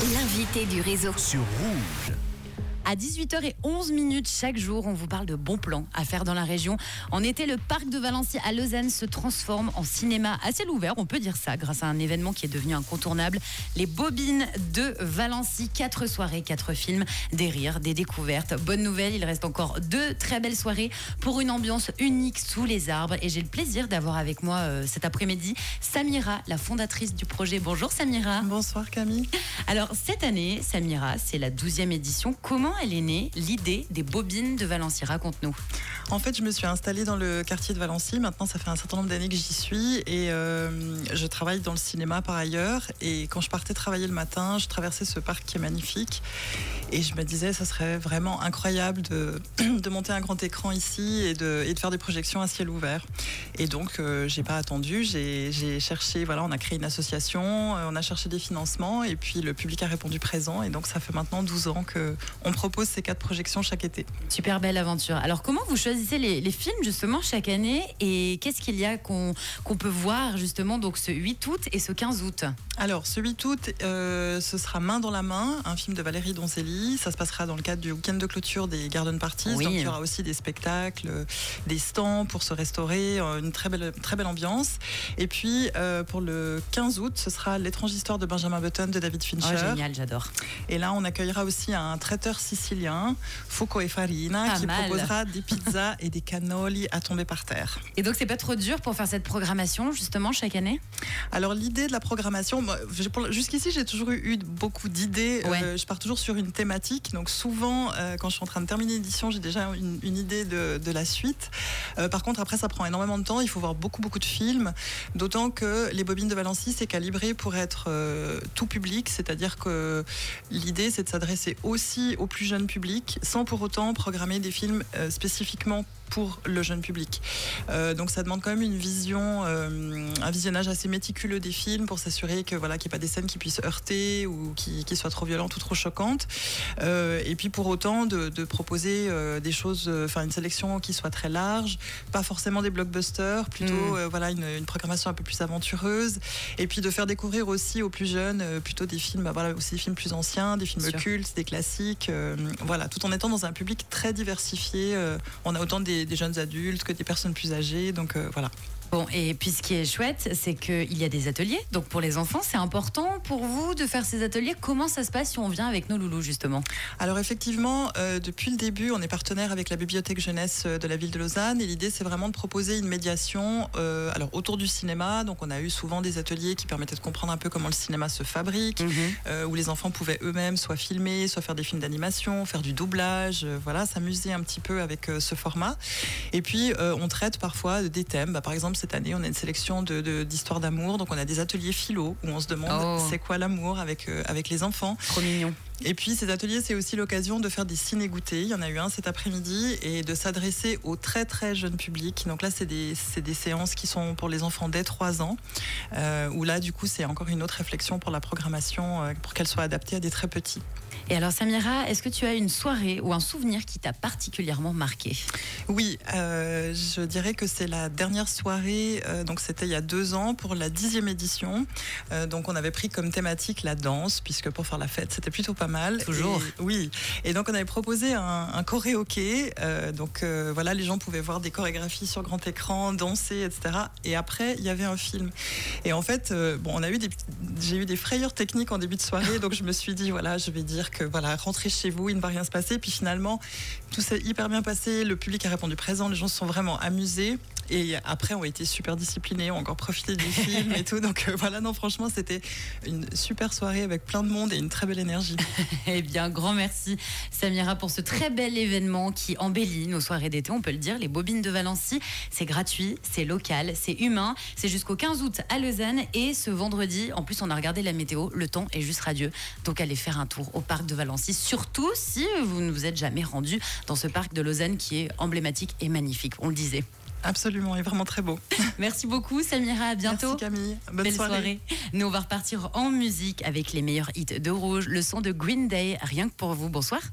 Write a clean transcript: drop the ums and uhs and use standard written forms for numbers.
L'invité du réseau. Sur Rouge. À 18h11 chaque jour, on vous parle de bons plans à faire dans la région. En été, le parc de Valency à Lausanne se transforme en cinéma à ciel ouvert, on peut dire ça, grâce à un événement qui est devenu incontournable. Les Bobines de Valency, 4 soirées, 4 films, des rires, des découvertes. Bonne nouvelle, il reste encore 2 très belles soirées pour une ambiance unique sous les arbres. Et j'ai le plaisir d'avoir avec moi cet après-midi Samira, la fondatrice du projet. Bonjour Samira. Bonsoir Camille. Alors cette année, Samira, c'est la 12e édition. Comment elle est née, l'idée des Bobines de Valency? Raconte-nous. En fait, je me suis installée dans le quartier de Valency. Maintenant, ça fait un certain nombre d'années que j'y suis et je travaille dans le cinéma par ailleurs. Et quand je partais travailler le matin, je traversais ce parc qui est magnifique et je me disais, ça serait vraiment incroyable de monter un grand écran ici et de faire des projections à ciel ouvert. Et donc, j'ai pas attendu. J'ai cherché. Voilà, on a créé une association, on a cherché des financements et puis le public a répondu présent. Et donc, ça fait maintenant 12 ans qu'on propose ces 4 projections chaque été. Super belle aventure. Alors comment vous choisissez les films justement chaque année et qu'est-ce qu'il y a qu'on peut voir justement donc ce 8 août et ce 15 août? Alors ce 8 août, ce sera Main dans la main, un film de Valérie Donzelli. Ça se passera dans le cadre du week-end de clôture des Garden Parties. Oui. Donc il y aura aussi des spectacles, des stands pour se restaurer, une très belle ambiance. Et puis pour le 15 août, ce sera L'étrange histoire de Benjamin Button de David Fincher. Oh génial, j'adore. Et là, on accueillera aussi un traiteur sicilien, Fuoco e Farina, Pas qui mal. proposera des pizzas et des cannoli à tomber par terre. Et donc c'est pas trop dur pour faire cette programmation justement chaque année? Alors l'idée de la programmation, jusqu'ici j'ai toujours eu beaucoup d'idées. Ouais. Je pars toujours sur une thématique. Donc souvent, quand je suis en train de terminer l'édition, j'ai déjà une idée de la suite. Par contre, après, ça prend énormément de temps. Il faut voir beaucoup de films. D'autant que les Bobines de Valency, c'est calibré pour être tout public. C'est-à-dire que l'idée, c'est de s'adresser aussi au plus jeune public, sans pour autant programmer des films spécifiquement pour le jeune public. Donc ça demande quand même une vision, un visionnage assez méticuleux des films pour s'assurer que voilà, qu'il n'y ait pas des scènes qui puissent heurter ou qui soient trop violentes ou trop choquantes. Et puis pour autant de proposer des choses, une sélection qui soit très large, pas forcément des blockbusters, plutôt voilà, une programmation un peu plus aventureuse. Et puis de faire découvrir aussi aux plus jeunes plutôt des films, voilà, aussi des films plus anciens, des films cultes, des classiques, voilà, tout en étant dans un public très diversifié. On a autant des jeunes adultes que des personnes plus âgées, donc voilà. Bon, et puis ce qui est chouette, c'est qu'il y a des ateliers. Donc pour les enfants, c'est important pour vous de faire ces ateliers. Comment ça se passe si on vient avec nos loulous justement? Alors effectivement, depuis le début, on est partenaire avec la bibliothèque jeunesse de la ville de Lausanne et l'idée c'est vraiment de proposer une médiation alors autour du cinéma. Donc on a eu souvent des ateliers qui permettaient de comprendre un peu comment le cinéma se fabrique, où les enfants pouvaient eux-mêmes soit filmer, soit faire des films d'animation, faire du doublage, voilà, s'amuser un petit peu avec ce format. Et puis on traite parfois des thèmes, par exemple cette année, on a une sélection d'histoires d'amour. Donc, on a des ateliers philo où on se demande c'est quoi l'amour avec les enfants. Trop mignon. Et puis, ces ateliers, c'est aussi l'occasion de faire des ciné-goûtés. Il y en a eu un cet après-midi et de s'adresser au très, très jeune public. Donc là, c'est des séances qui sont pour les enfants dès 3 ans. Où là, du coup, c'est encore une autre réflexion pour la programmation, pour qu'elle soit adaptée à des très petits. Et alors, Samira, est-ce que tu as une soirée ou un souvenir qui t'a particulièrement marqué? Oui, je dirais que c'est la dernière soirée, donc c'était il y a 2 ans pour la 10e édition. Donc on avait pris comme thématique la danse, puisque pour faire la fête, c'était plutôt pas mal. Toujours. Oui, et donc on avait proposé un choréoké. Donc voilà, les gens pouvaient voir des chorégraphies sur grand écran, danser, etc. Et après, il y avait un film. Et en fait, j'ai eu des frayeurs techniques en début de soirée, donc je me suis dit, voilà, je vais dire que voilà, rentrez chez vous, il ne va rien se passer. Puis finalement, tout s'est hyper bien passé, le public a répondu présent, les gens se sont vraiment amusés. Et après, on a été super disciplinés, on a encore profité du film et tout. Donc voilà, non, franchement, c'était une super soirée avec plein de monde et une très belle énergie. Eh bien, grand merci, Samira, pour ce très bel événement qui embellit nos soirées d'été. On peut le dire, les Bobines de Valency, c'est gratuit, c'est local, c'est humain. C'est jusqu'au 15 août à Lausanne. Et ce vendredi, en plus, on a regardé la météo. Le temps est juste radieux. Donc, allez faire un tour au parc de Valency. Surtout si vous ne vous êtes jamais rendu dans ce parc de Lausanne qui est emblématique et magnifique. On le disait. Absolument, il est vraiment très beau. Merci beaucoup Samira, à bientôt. Merci Camille, bonne Belle soirée. Nous on va repartir en musique avec les meilleurs hits de Rouge, le son de Green Day, rien que pour vous. Bonsoir.